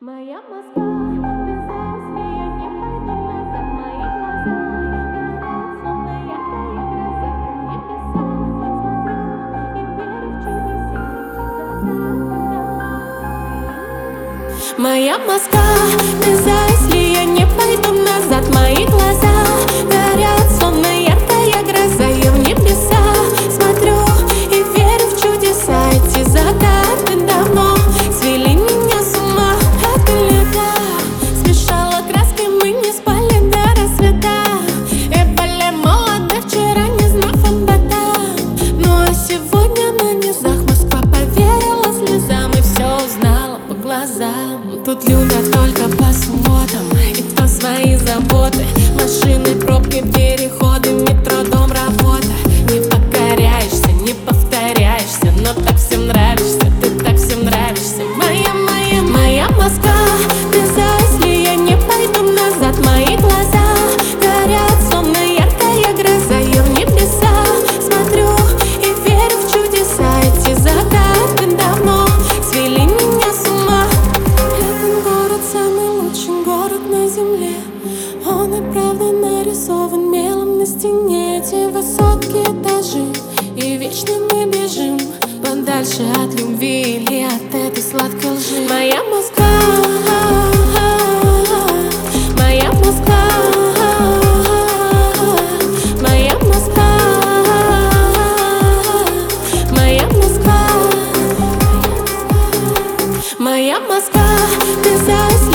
Моя Москва, ты знаешь, я не пойду назад. Мои глаза горят, словно яркая гроза. В небеса смотрю и верю в чудеса этих загадок. Моя Москва, ты знаешь, я не пойду назад. Мои глаза горят, словно яркая гроза. Я в небеса смотрю и верю в чудеса. Эти загадки давно свели меня с ума. Это лето смешало краски, мы не спали до рассвета. И были молоды, вчера не знав фантата. Ну а сегодня на низах Москва поверила слезам и все узнала по глазам. Тут любят только по субботам, и то свои заботы. Машины, пробки, переходы, метро, дом, работа. Не покоряешься, не повторяешься, но так всем нравишься, ты так всем нравишься. Моя Москва, ты знаешь, ли я не пойду назад. Мои глаза горят, словно яркая гроза. Я в небеса смотрю и верю в чудеса. Эти загадки давно свели меня с ума. Этот город самый лучший город на земле. Он и правда нарисован мелом на стене. Эти высокие этажи, и вечно мы бежим подальше от любви или от этой сладкой лжи. Моя Москва, моя Москва, моя Москва, моя Москва, моя Москва, ты знаешь.